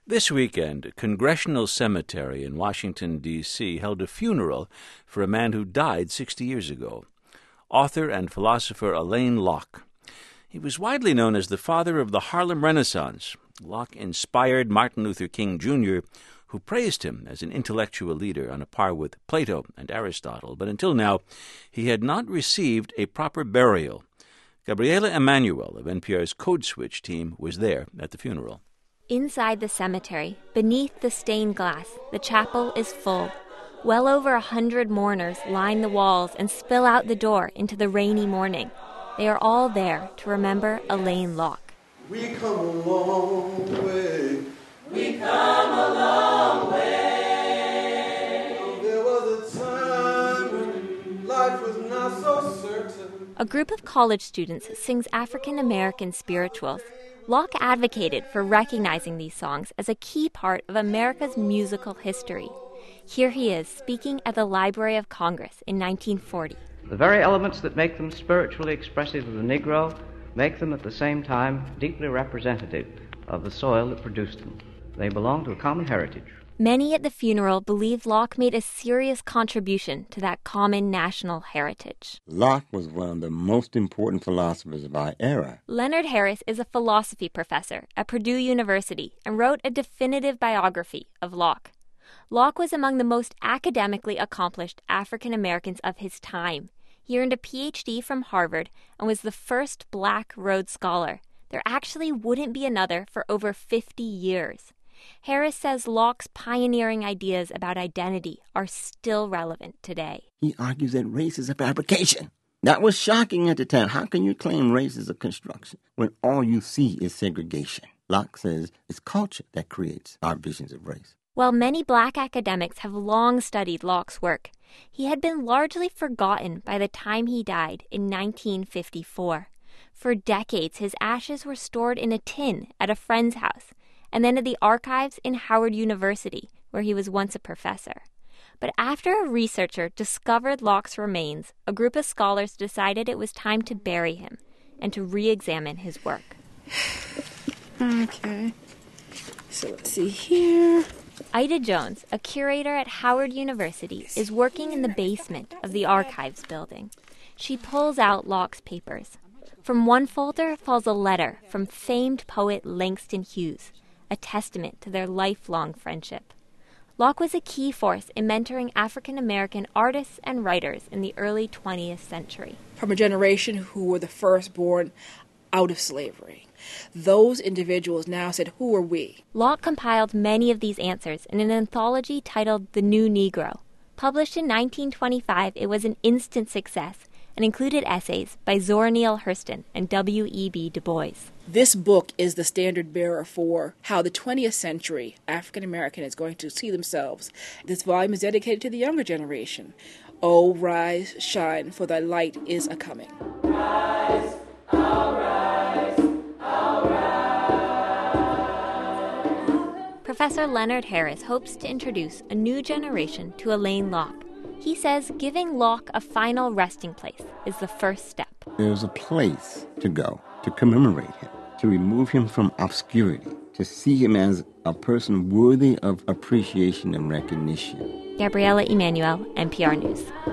This weekend, Congressional Cemetery in Washington, D.C. held a funeral for a man who died 60 years ago, author and philosopher Alain Locke. He was widely known as the father of the Harlem Renaissance. Locke inspired Martin Luther King, Jr., who praised him as an intellectual leader on a par with Plato and Aristotle, but until now he had not received a proper burial. Gabriela Emanuel of NPR's Code Switch team was there at the funeral. Inside the cemetery, beneath the stained glass, the chapel is full. Well over 100 mourners line the walls and spill out the door into the rainy morning. They are all there to remember Alain Locke. We come a long way. We come a long way. There was a time when life was not so certain. A group of college students sings African American spirituals. Locke advocated for recognizing these songs as a key part of America's musical history. Here he is, speaking at the Library of Congress in 1940. The very elements that make them spiritually expressive of the Negro make them at the same time deeply representative of the soil that produced them. They belong to a common heritage. Many at the funeral believe Locke made a serious contribution to that common national heritage. Locke was one of the most important philosophers of our era. Leonard Harris is a philosophy professor at Purdue University and wrote a definitive biography of Locke. Locke was among the most academically accomplished African Americans of his time. He earned a PhD from Harvard and was the first Black Rhodes Scholar. There actually wouldn't be another for over 50 years. Harris says Locke's pioneering ideas about identity are still relevant today. He argues that race is a fabrication. That was shocking at the time. How can you claim race is a construction when all you see is segregation? Locke says it's culture that creates our visions of race. While many Black academics have long studied Locke's work, he had been largely forgotten by the time he died in 1954. For decades, his ashes were stored in a tin at a friend's house, and then at the archives in Howard University, where he was once a professor. But after a researcher discovered Locke's remains, a group of scholars decided it was time to bury him and to re-examine his work. Okay, so let's see here. Ida Jones, a curator at Howard University, is working in the basement of the archives building. She pulls out Locke's papers. From one folder falls a letter from famed poet Langston Hughes, a testament to their lifelong friendship. Locke was a key force in mentoring African American artists and writers in the early 20th century. From a generation who were the first born out of slavery. Those individuals now said, who are we? Locke compiled many of these answers in an anthology titled The New Negro. Published in 1925, it was an instant success and included essays by Zora Neale Hurston and W.E.B. Du Bois. This book is the standard bearer for how the 20th century African American is going to see themselves. This volume is dedicated to the younger generation. Oh, rise, shine, for thy light is a-coming. Rise, I'll rise, I'll rise. Professor Leonard Harris hopes to introduce a new generation to Alain Locke. He says giving Locke a final resting place is the first step. There's a place to go to commemorate him, to remove him from obscurity, to see him as a person worthy of appreciation and recognition. Gabriela Emanuel, NPR News.